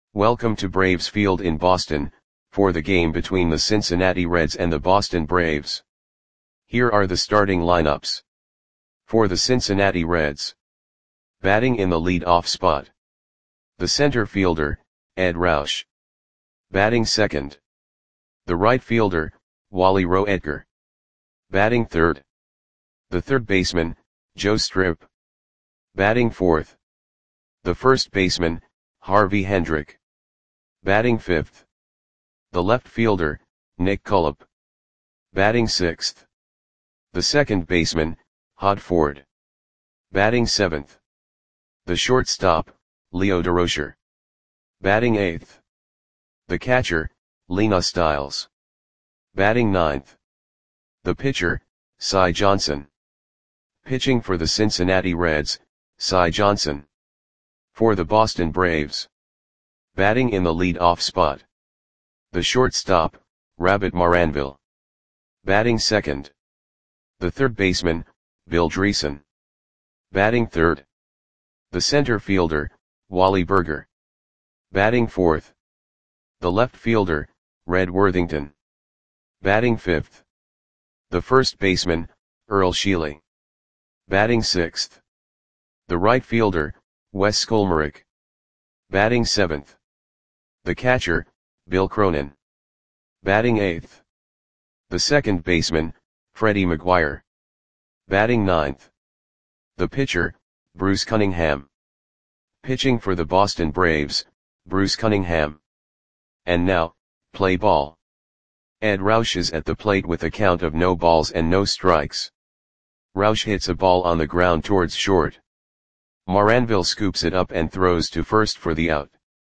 Welcome to Braves Field in Boston, for the game between the Cincinnati Reds and the Boston Braves. Here are the starting lineups. For the Cincinnati Reds. Batting in the lead-off spot. The center fielder, Ed Roush. Batting second. The right fielder, Wally Roe Edgar. Batting third. The third baseman, Joe Strip. Batting fourth. The first baseman, Harvey Hendrick. Batting fifth. The left fielder, Nick Cullop. Batting sixth. The second baseman, Hod Ford. Batting seventh. The shortstop, Leo Durocher. Batting eighth. The catcher, Lena Stiles. Batting ninth. The pitcher, Cy Johnson. Pitching for the Cincinnati Reds, Cy Johnson. For the Boston Braves. Batting in the lead-off spot. The shortstop, Rabbit Maranville. Batting second. The third baseman, Bill Dreesen. Batting third. The center fielder, Wally Burger. Batting fourth. The left fielder, Red Worthington. Batting fifth. The first baseman, Earl Sheely. Batting sixth. The right fielder, Wes Skolmarek. Batting seventh. The catcher, Bill Cronin. Batting eighth. The second baseman, Freddie McGuire. Batting ninth. The pitcher, Bruce Cunningham. Pitching for the Boston Braves, Bruce Cunningham. And now, play ball. Ed Roush is at the plate with a count of no balls and no strikes. Roush hits a ball on the ground towards short. Maranville scoops it up and throws to first for the out.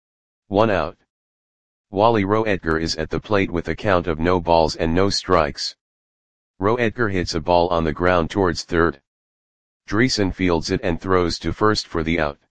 1 out. Wally Roe Edgar is at the plate with a count of no balls and no strikes. Roe Edgar hits a ball on the ground towards third. Dreesen fields it and throws to first for the out.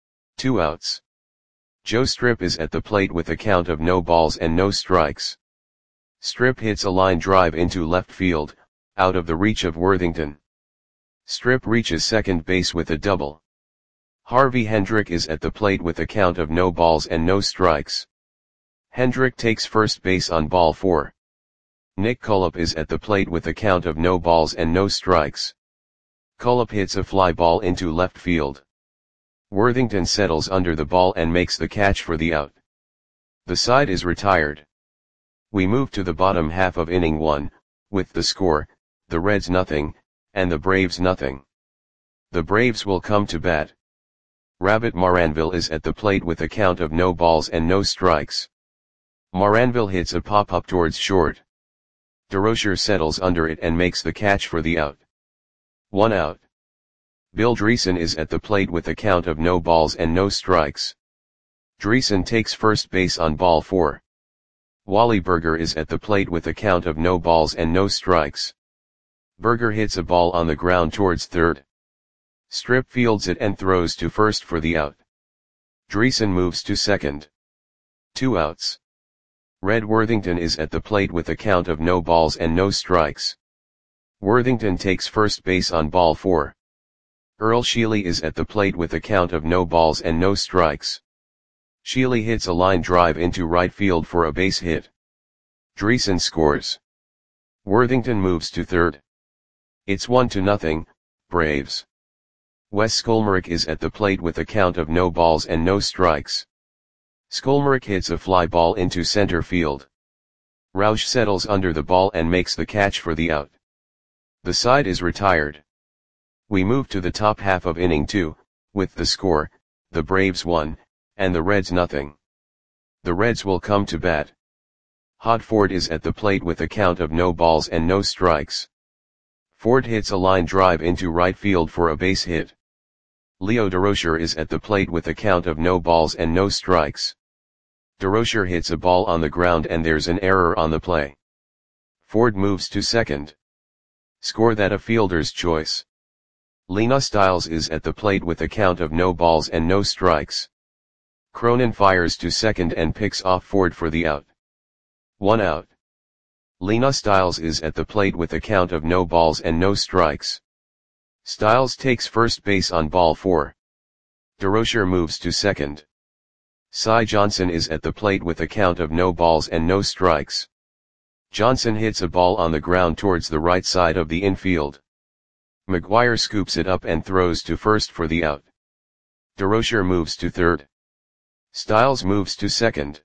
2 outs. Joe Strip is at the plate with a count of no balls and no strikes. Strip hits a line drive into left field, out of the reach of Worthington. Strip reaches second base with a double. Harvey Hendrick is at the plate with a count of no balls and no strikes. Hendrick takes first base on ball 4. Nick Cullop is at the plate with a count of no balls and no strikes. Cullop hits a fly ball into left field. Worthington settles under the ball and makes the catch for the out. The side is retired. We move to the bottom half of inning 1, with the score, the Reds 0, and the Braves 0. The Braves will come to bat. Rabbit Maranville is at the plate with a count of no balls and no strikes. Maranville hits a pop-up towards short. Durocher settles under it and makes the catch for the out. 1 out. Bill Dreesen is at the plate with a count of no balls and no strikes. Dreesen takes first base on ball 4. Wally Burger is at the plate with a count of no balls and no strikes. Burger hits a ball on the ground towards third. Strip fields it and throws to first for the out. Dreesen moves to second. 2 outs. Red Worthington is at the plate with a count of no balls and no strikes. Worthington takes first base on ball 4. Earl Sheely is at the plate with a count of no balls and no strikes. Sheely hits a line drive into right field for a base hit. Dreesen scores. Worthington moves to third. It's 1-0, Braves. Wes Skolmarek is at the plate with a count of no balls and no strikes. Skolmarek hits a fly ball into center field. Roush settles under the ball and makes the catch for the out. The side is retired. We move to the top half of inning 2, with the score, the Braves 1, and the Reds 0. The Reds will come to bat. Hod Ford is at the plate with a count of no balls and no strikes. Ford hits a line drive into right field for a base hit. Leo Durocher is at the plate with a count of no balls and no strikes. Durocher hits a ball on the ground and there's an error on the play. Ford moves to second. Score that a fielder's choice. Lena Stiles is at the plate with a count of no balls and no strikes. Cronin fires to second and picks off Ford for the out. 1 out. Lena Stiles is at the plate with a count of no balls and no strikes. Stiles takes first base on ball 4. Durocher moves to second. Cy Johnson is at the plate with a count of no balls and no strikes. Johnson hits a ball on the ground towards the right side of the infield. McGuire scoops it up and throws to first for the out. DeRocher moves to third. Styles moves to second.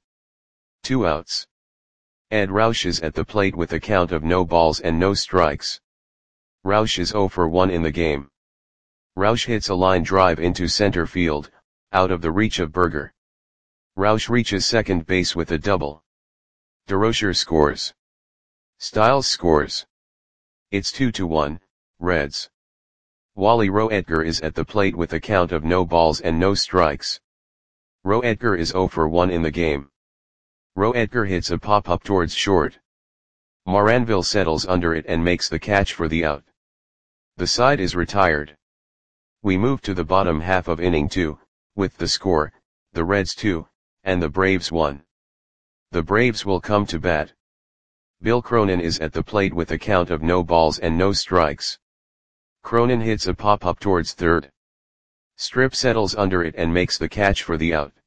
2 outs. Ed Roush is at the plate with a count of no balls and no strikes. Roush is 0 for 1 in the game. Roush hits a line drive into center field, out of the reach of Berger. Roush reaches second base with a double. DeRocher scores. Styles scores. It's 2-1, Reds. Wally Roetger is at the plate with a count of no balls and no strikes. Roetger is 0 for 1 in the game. Roetger hits a pop-up towards short. Moranville settles under it and makes the catch for the out. The side is retired. We move to the bottom half of inning 2, with the score, the Reds 2, and the Braves 1. The Braves will come to bat. Bill Cronin is at the plate with a count of no balls and no strikes. Cronin hits a pop-up towards third. Strip settles under it and makes the catch for the out.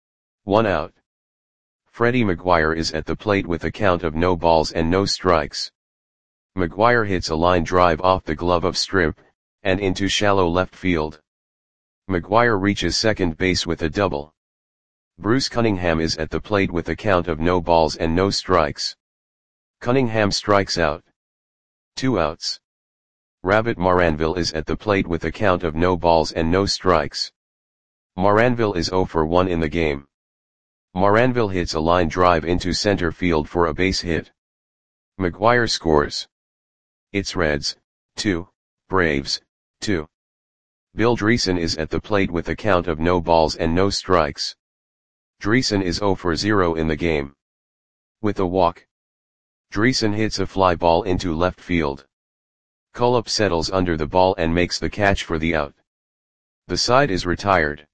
1 out. Freddie McGuire is at the plate with a count of no balls and no strikes. McGuire hits a line drive off the glove of Strip, and into shallow left field. McGuire reaches second base with a double. Bruce Cunningham is at the plate with a count of no balls and no strikes. Cunningham strikes out. 2 outs. Rabbit Moranville is at the plate with a count of no balls and no strikes. Moranville is 0 for 1 in the game. Moranville hits a line drive into center field for a base hit. McGuire scores. It's Reds, 2, Braves, 2. Bill Dreesen is at the plate with a count of no balls and no strikes. Dreesen is 0 for 0 in the game. With a walk. Dreesen hits a fly ball into left field. Cullop settles under the ball and makes the catch for the out. The side is retired.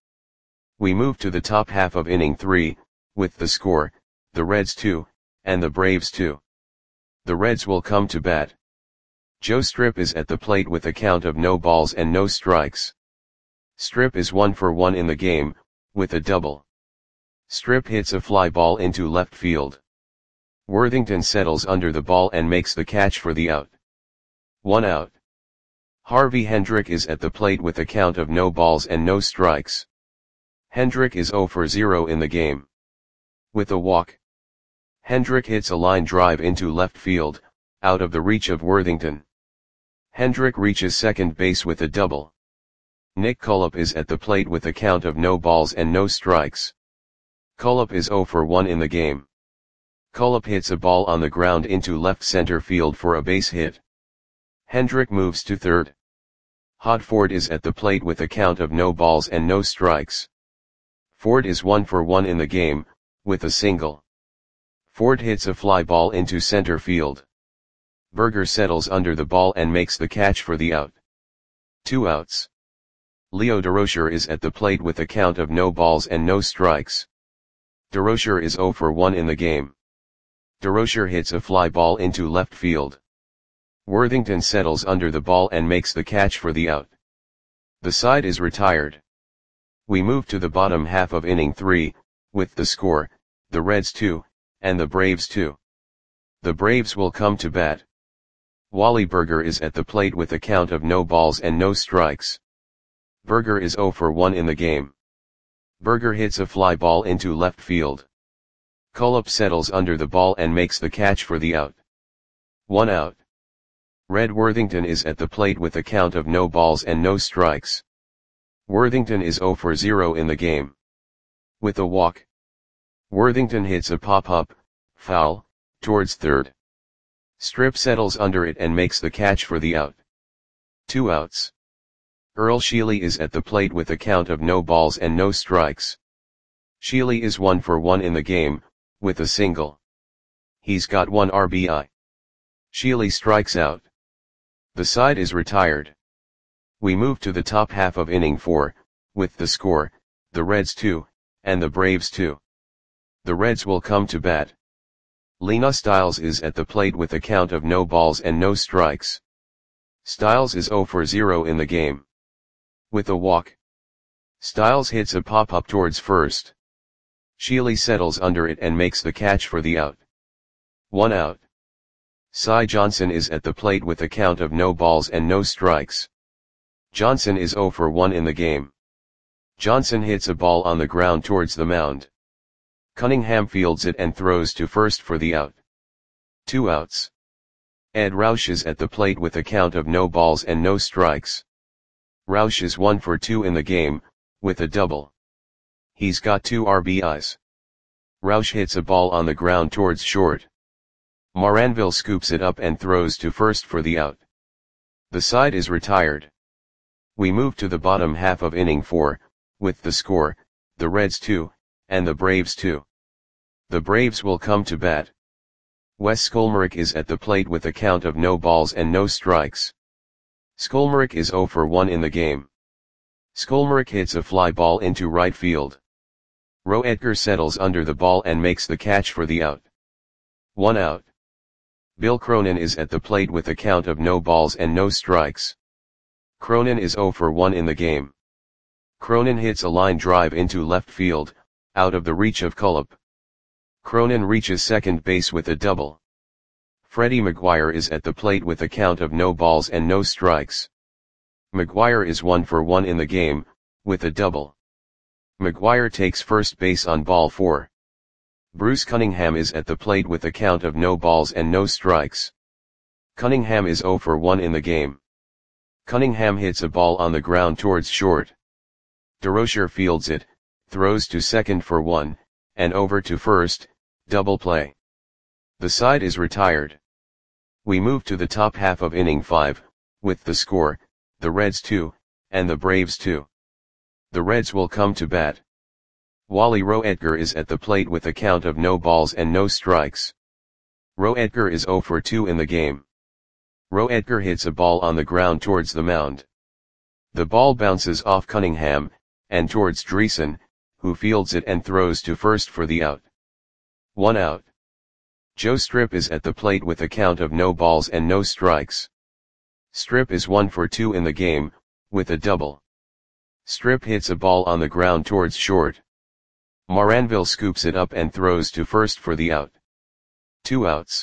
We move to the top half of inning 3, with the score, the Reds 2, and the Braves 2. The Reds will come to bat. Joe Strip is at the plate with a count of no balls and no strikes. Strip is 1 for 1 in the game, with a double. Strip hits a fly ball into left field. Worthington settles under the ball and makes the catch for the out. 1 out. Harvey Hendrick is at the plate with a count of no balls and no strikes. Hendrick is 0 for 0 in the game. With a walk. Hendrick hits a line drive into left field, out of the reach of Worthington. Hendrick reaches second base with a double. Nick Cullop is at the plate with a count of no balls and no strikes. Cullop is 0 for 1 in the game. Cullop hits a ball on the ground into left center field for a base hit. Hendrick moves to third. Hod Ford is at the plate with a count of no balls and no strikes. Ford is 1 for 1 in the game, with a single. Ford hits a fly ball into center field. Berger settles under the ball and makes the catch for the out. 2 outs. Leo DeRocher is at the plate with a count of no balls and no strikes. DeRocher is 0 for 1 in the game. DeRocher hits a fly ball into left field. Worthington settles under the ball and makes the catch for the out. The side is retired. We move to the bottom half of inning 3, with the score, the Reds 2, and the Braves 2. The Braves will come to bat. Wally Berger is at the plate with a count of no balls and no strikes. Berger is 0 for 1 in the game. Berger hits a fly ball into left field. Cullop settles under the ball and makes the catch for the out. 1 out. Red Worthington is at the plate with a count of no balls and no strikes. Worthington is 0 for 0 in the game. With a walk. Worthington hits a pop-up, foul, towards third. Strip settles under it and makes the catch for the out. 2 outs. Earl Sheely is at the plate with a count of no balls and no strikes. Sheely is 1 for 1 in the game, with a single. He's got 1 RBI. Sheely strikes out. The side is retired. We move to the top half of inning 4, with the score, the Reds 2, and the Braves 2. The Reds will come to bat. Lena Styles is at the plate with a count of no balls and no strikes. Styles is 0 for 0 in the game. With a walk. Styles hits a pop-up towards first. Sheely settles under it and makes the catch for the out. 1 out. Cy Johnson is at the plate with a count of no balls and no strikes. Johnson is 0 for 1 in the game. Johnson hits a ball on the ground towards the mound. Cunningham fields it and throws to first for the out. 2 outs. Ed Roush is at the plate with a count of no balls and no strikes. Roush is 1 for 2 in the game, with a double. He's got 2 RBIs. Roush hits a ball on the ground towards short. Moranville scoops it up and throws to first for the out. The side is retired. We move to the bottom half of inning 4, with the score, the Reds 2, and the Braves 2. The Braves will come to bat. Wes Skolmerick is at the plate with a count of no balls and no strikes. Skolmerick is 0 for 1 in the game. Skolmerick hits a fly ball into right field. Roe Edgar settles under the ball and makes the catch for the out. 1 out. Bill Cronin is at the plate with a count of no balls and no strikes. Cronin is 0 for 1 in the game. Cronin hits a line drive into left field, out of the reach of Cullop. Cronin reaches second base with a double. Freddie McGuire is at the plate with a count of no balls and no strikes. McGuire is 1 for 1 in the game, with a double. McGuire takes first base on ball 4. Bruce Cunningham is at the plate with a count of no balls and no strikes. Cunningham is 0 for 1 in the game. Cunningham hits a ball on the ground towards short. DeRocher fields it, throws to second for 1, and over to first, double play. The side is retired. We move to the top half of inning 5, with the score, the Reds 2, and the Braves 2. The Reds will come to bat. Wally Roe Edgar is at the plate with a count of no balls and no strikes. Roe Edgar is 0 for 2 in the game. Roe Edgar hits a ball on the ground towards the mound. The ball bounces off Cunningham, and towards Dreesen, who fields it and throws to first for the out. 1 out. Joe Strip is at the plate with a count of no balls and no strikes. Strip is 1 for 2 in the game, with a double. Strip hits a ball on the ground towards short. Moranville scoops it up and throws to first for the out. 2 outs.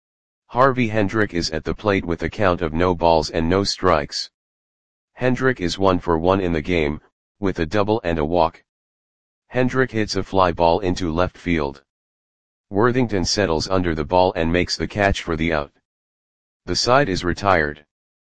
Harvey Hendrick is at the plate with a count of no balls and no strikes. Hendrick is 1 for 1 in the game, with a double and a walk. Hendrick hits a fly ball into left field. Worthington settles under the ball and makes the catch for the out. The side is retired.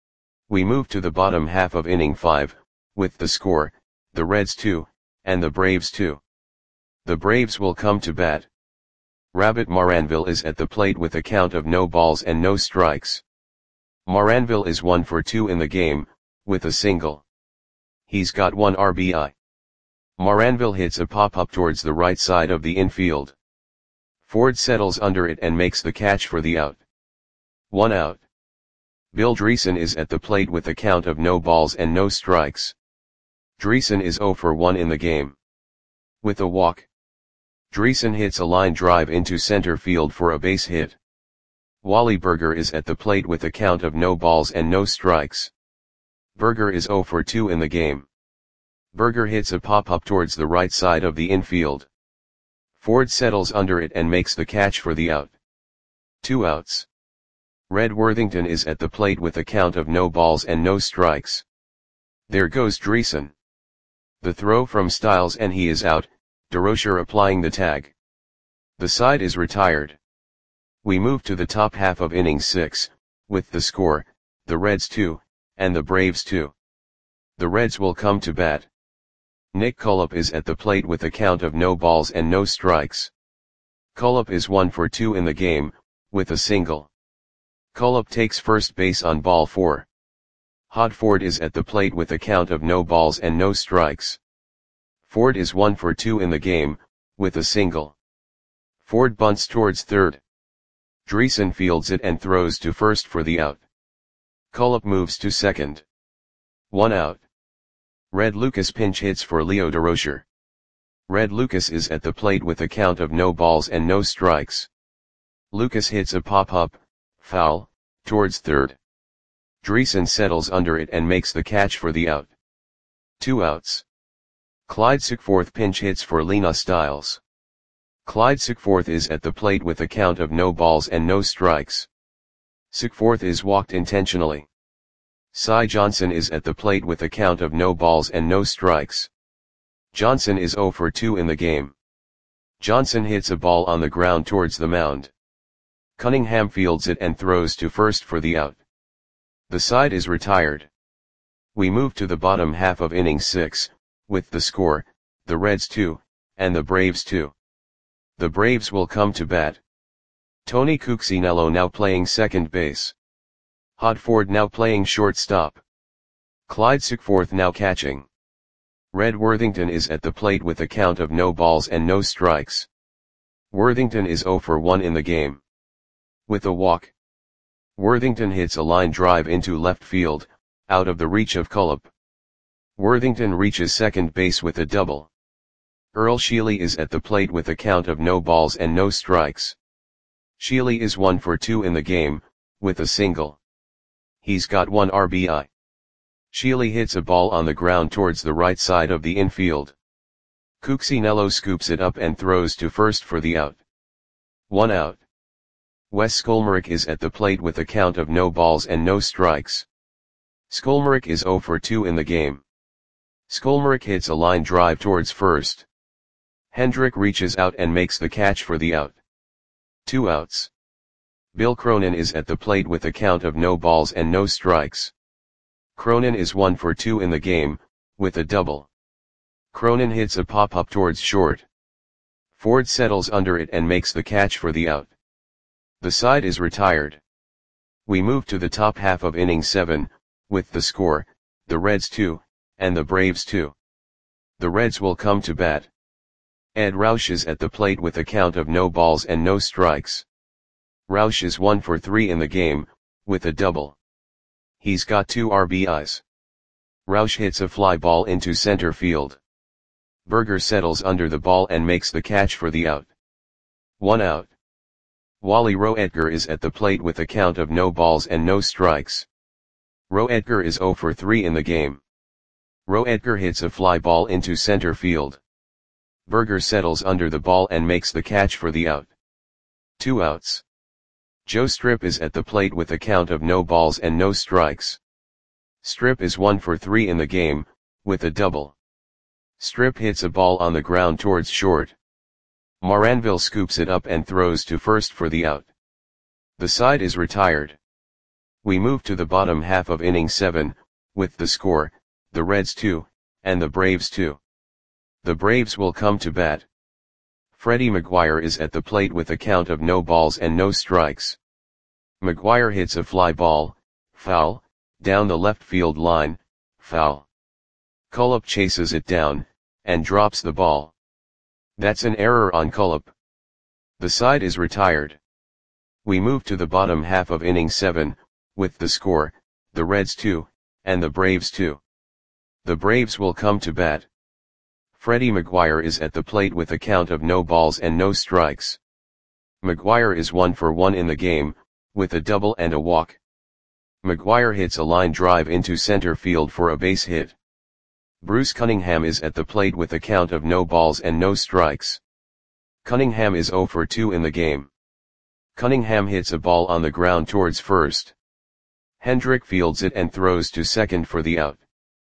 We move to the bottom half of inning 5, with the score, the Reds 2, and the Braves 2. The Braves will come to bat. Rabbit Moranville is at the plate with a count of no balls and no strikes. Moranville is 1 for 2 in the game, with a single. He's got 1 RBI. Moranville hits a pop-up towards the right side of the infield. Ford settles under it and makes the catch for the out. 1 out. Bill Dreesen is at the plate with a count of no balls and no strikes. Dreesen is 0 for 1 in the game. With a walk. Dreesen hits a line drive into center field for a base hit. Wally Berger is at the plate with a count of no balls and no strikes. Berger is 0 for 2 in the game. Berger hits a pop-up towards the right side of the infield. Ford settles under it and makes the catch for the out. 2 outs. Red Worthington is at the plate with a count of no balls and no strikes. There goes Dreesen. The throw from Styles and he is out, DeRocher applying the tag. The side is retired. We move to the top half of inning 6, with the score, the Reds 2, and the Braves 2. The Reds will come to bat. Nick Cullop is at the plate with a count of no balls and no strikes. Cullop is 1 for 2 in the game, with a single. Cullop takes first base on ball 4. Hod Ford is at the plate with a count of no balls and no strikes. Ford is 1 for 2 in the game, with a single. Ford bunts towards third. Dreesen fields it and throws to first for the out. Cullop moves to second. 1 out. Red Lucas pinch hits for Leo DeRocher. Red Lucas is at the plate with a count of no balls and no strikes. Lucas hits a pop-up, foul, towards third. Dreesen settles under it and makes the catch for the out. 2 outs. Clyde Sickforth pinch hits for Lena Styles. Clyde Sickforth is at the plate with a count of no balls and no strikes. Sickforth is walked intentionally. Cy Johnson is at the plate with a count of no balls and no strikes. Johnson is 0 for 2 in the game. Johnson hits a ball on the ground towards the mound. Cunningham fields it and throws to first for the out. The side is retired. We move to the bottom half of inning 6, with the score, the Reds 2, and the Braves 2. The Braves will come to bat. Tony Cuccinello now playing second base. Hodford now playing shortstop. Clyde Sickforth now catching. Red Worthington is at the plate with a count of no balls and no strikes. Worthington is 0 for 1 in the game. With a walk, Worthington hits a line drive into left field, out of the reach of Cullip. Worthington reaches second base with a double. Earl Sheely is at the plate with a count of no balls and no strikes. Sheely is 1 for 2 in the game, with a single. He's got 1 RBI. Sheely hits a ball on the ground towards the right side of the infield. Cuccinello scoops it up and throws to first for the out. 1 out. Wes Skolmerick is at the plate with a count of no balls and no strikes. Skolmerick is 0 for 2 in the game. Skolmerick hits a line drive towards first. Hendrick reaches out and makes the catch for the out. 2 outs. Bill Cronin is at the plate with a count of no balls and no strikes. Cronin is 1 for 2 in the game, with a double. Cronin hits a pop-up towards short. Ford settles under it and makes the catch for the out. The side is retired. We move to the top half of inning 7, with the score, the Reds 2, and the Braves 2. The Reds will come to bat. Ed Roush is at the plate with a count of no balls and no strikes. Roush is 1 for 3 in the game, with a double. He's got 2 RBIs. Roush hits a fly ball into center field. Berger settles under the ball and makes the catch for the out. 1 out. Wally Roedger is at the plate with a count of no balls and no strikes. Roedger is 0 for 3 in the game. Roedger hits a fly ball into center field. Berger settles under the ball and makes the catch for the out. 2 outs. Joe Strip is at the plate with a count of no balls and no strikes. Strip is 1 for 3 in the game, with a double. Strip hits a ball on the ground towards short. Moranville scoops it up and throws to first for the out. The side is retired. We move to the bottom half of inning 7, with the score, the Reds 2, and the Braves 2. The Braves will come to bat. Freddie McGuire is at the plate with a count of no balls and no strikes. McGuire hits a fly ball, foul, down the left field line, foul. Cullip chases it down, and drops the ball. That's an error on Cullip. The side is retired. We move to the bottom half of inning 7, with the score, the Reds 2, and the Braves 2. The Braves will come to bat. Freddie McGuire is at the plate with a count of no balls and no strikes. McGuire is 1 for 1 in the game, with a double and a walk. McGuire hits a line drive into center field for a base hit. Bruce Cunningham is at the plate with a count of no balls and no strikes. Cunningham is 0 for 2 in the game. Cunningham hits a ball on the ground towards first. Hendrick fields it and throws to second for the out.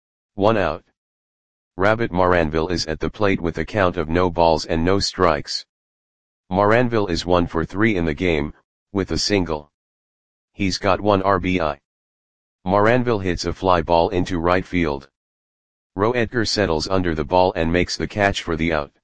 1 out. Rabbit Moranville is at the plate with a count of no balls and no strikes. Moranville is 1 for 3 in the game, with a single. He's got 1 RBI. Moranville hits a fly ball into right field. Roedger settles under the ball and makes the catch for the out.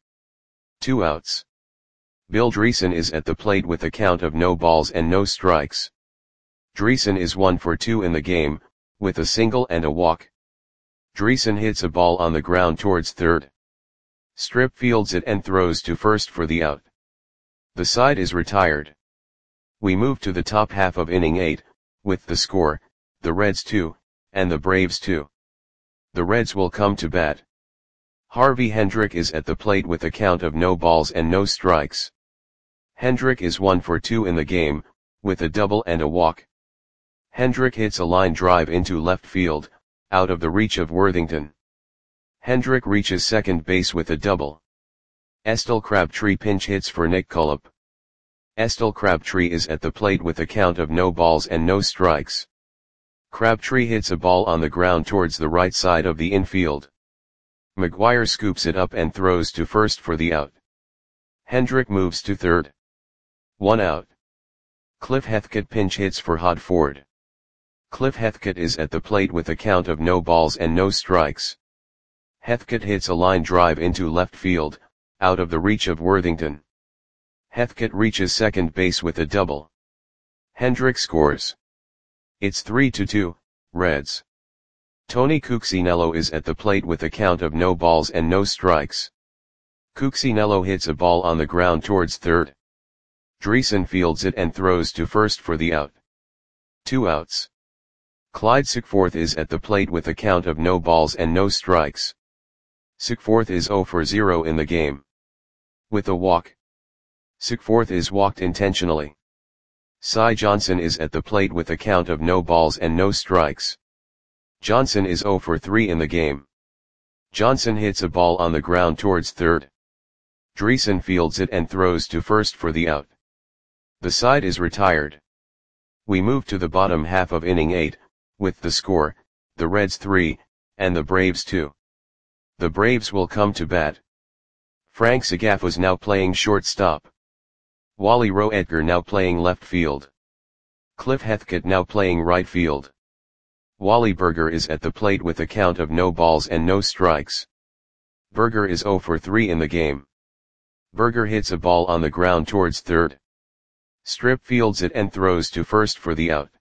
2 outs. Bill Dreesen is at the plate with a count of no balls and no strikes. Dreesen is 1 for 2 in the game, with a single and a walk. Dreesen hits a ball on the ground towards third. Strip fields it and throws to first for the out. The side is retired. We move to the top half of inning 8, with the score, the Reds 2, and the Braves 2. The Reds will come to bat. Harvey Hendrick is at the plate with a count of no balls and no strikes. Hendrick is 1 for 2 in the game, with a double and a walk. Hendrick hits a line drive into left field, out of the reach of Worthington. Hendrick reaches second base with a double. Estelle Crabtree pinch hits for Nick Cullip. Estelle Crabtree is at the plate with a count of no balls and no strikes. Crabtree hits a ball on the ground towards the right side of the infield. McGuire scoops it up and throws to first for the out. Hendrick moves to third. 1 out. Cliff Heathcote pinch hits for Hodford. Cliff Heathcote is at the plate with a count of no balls and no strikes. Heathcote hits a line drive into left field, out of the reach of Worthington. Heathcote reaches second base with a double. Hendrick scores. It's 3-2, Reds. Tony Cuccinello is at the plate with a count of no balls and no strikes. Cuccinello hits a ball on the ground towards third. Dreesen fields it and throws to first for the out. 2 outs. Clyde Sickforth is at the plate with a count of no balls and no strikes. Sickforth is 0 for 0 in the game. With a walk. Sickforth is walked intentionally. Cy Johnson is at the plate with a count of no balls and no strikes. Johnson is 0 for 3 in the game. Johnson hits a ball on the ground towards third. Dreesen fields it and throws to first for the out. The side is retired. We move to the bottom half of inning 8, with the score, the Reds 3, and the Braves 2. The Braves will come to bat. Frank Sagaf was now playing shortstop. Wally Roe-Edgar now playing left field. Cliff Heathcote now playing right field. Wally Berger is at the plate with a count of no balls and no strikes. Berger is 0 for 3 in the game. Berger hits a ball on the ground towards third. Strip fields it and throws to first for the out.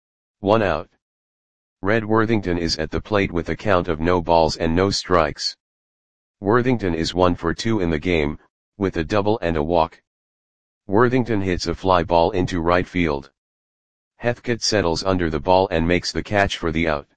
1 out. Red Worthington is at the plate with a count of no balls and no strikes. Worthington is 1 for 2 in the game, with a double and a walk. Worthington hits a fly ball into right field. Heathcote settles under the ball and makes the catch for the out.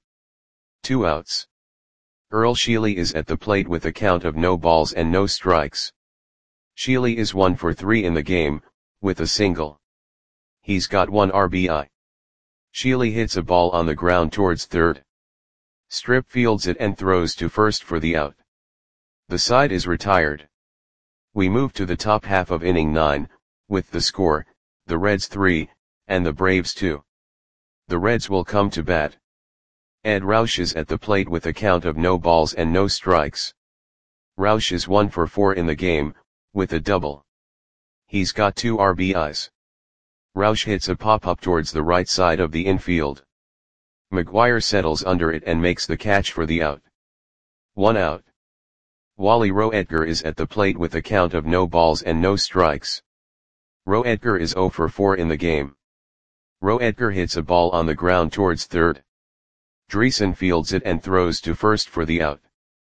2 outs. Earl Sheely is at the plate with a count of no balls and no strikes. Sheely is 1 for 3 in the game, with a single. He's got 1 RBI. Sheely hits a ball on the ground towards third. Strip fields it and throws to first for the out. The side is retired. We move to the top half of inning 9, with the score, the Reds 3, and the Braves 2. The Reds will come to bat. Ed Roush is at the plate with a count of no balls and no strikes. Roush is 1 for 4 in the game, with a double. He's got 2 RBIs. Roush hits a pop-up towards the right side of the infield. McGuire settles under it and makes the catch for the out. 1 out. Wally Roe-Edgar is at the plate with a count of no balls and no strikes. Roe-Edgar is 0 for 4 in the game. Roe-Edgar hits a ball on the ground towards third. Dreesen fields it and throws to first for the out.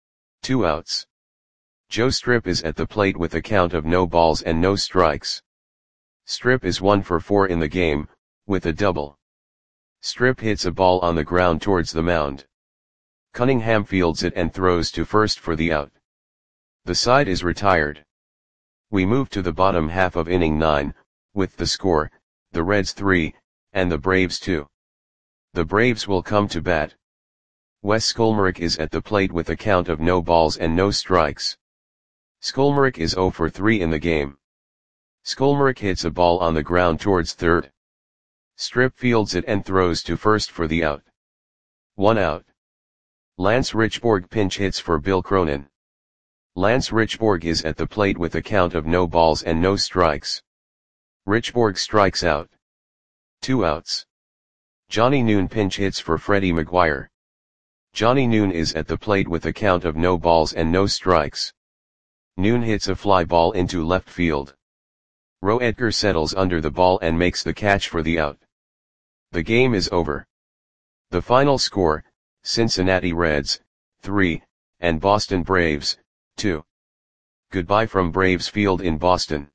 2 outs. Joe Strip is at the plate with a count of no balls and no strikes. Strip is 1 for 4 in the game, with a double. Strip hits a ball on the ground towards the mound. Cunningham fields it and throws to first for the out. The side is retired. We move to the bottom half of inning 9, with the score, the Reds 3, and the Braves 2. The Braves will come to bat. Wes Skolmerick is at the plate with a count of no balls and no strikes. Skolmerick is 0 for 3 in the game. Skolmerick hits a ball on the ground towards third. Strip fields it and throws to first for the out. 1 out. Lance Richborg pinch hits for Bill Cronin. Lance Richborg is at the plate with a count of no balls and no strikes. Richborg strikes out. 2 outs. Johnny Noon pinch hits for Freddie McGuire. Johnny Noon is at the plate with a count of no balls and no strikes. Noon hits a fly ball into left field. Roe-Edgar settles under the ball and makes the catch for the out. The game is over. The final score, Cincinnati Reds, 3, and Boston Braves, 2. Goodbye from Braves Field in Boston.